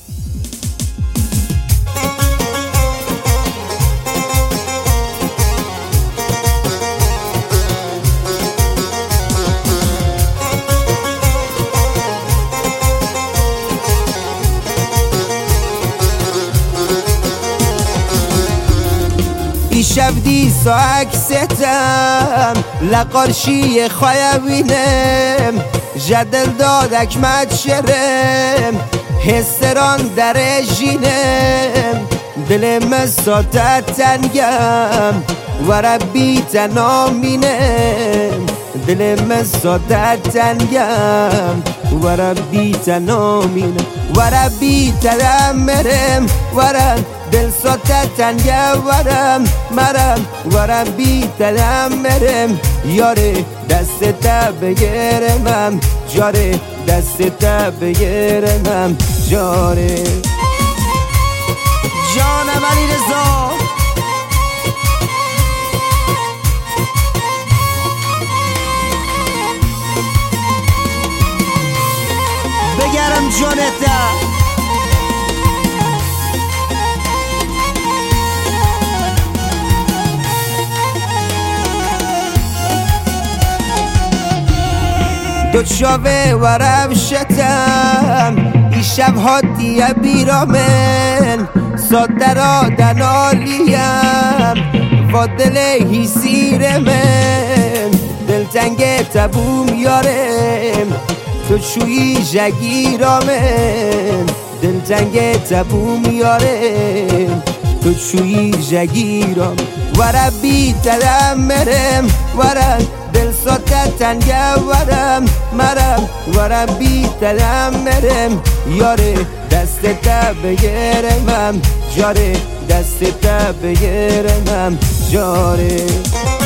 شب دیسا عکستم لقارشی خواهوینم جدل دادک مد شرم حسران در جینم دلم ساتت تنگم و ربی تنامینم دلم ساتت تنگم و ربی تنامینم و ربی تدمرم ورم دل ساتت تنگه مرم ورم بی تدمرم یاره دست تا بگیرمم جاره دست تا بگیرمم جاره جانم علی رضا بگرم جانتا دو شاوه ورم شتم ای شب هاتیه بیرامن ساده را دنالیم و دل هیسیر من دل تنگ تبوم یارم تو شوی جگیرامن دل تنگ تبوم یارم تو شوی جگیرام و ربی تدمرم ورم دل ساتت تنگه مرم ورم بی تدمرم یاره دست تا بگیرمم جاره دست تا بگیرمم جاره